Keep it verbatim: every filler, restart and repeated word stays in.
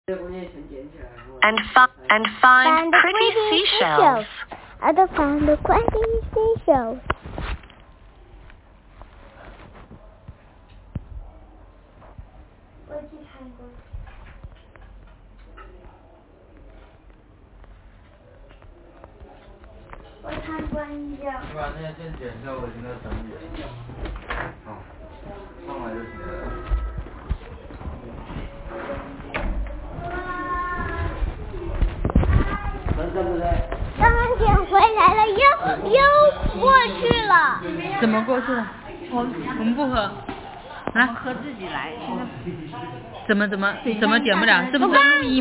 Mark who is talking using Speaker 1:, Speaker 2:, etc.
Speaker 1: And, fi and find pretty seashells.
Speaker 2: And find the pretty seashells.我参观一下。
Speaker 3: 你把那些线剪掉，我现在整理。好，上来就行了。
Speaker 2: 刚刚捡回来了，又又过去了。
Speaker 4: 怎么过去了？我我们不喝。来，
Speaker 5: 喝自己来。
Speaker 4: 怎么怎么怎么捡不了？这不是录音。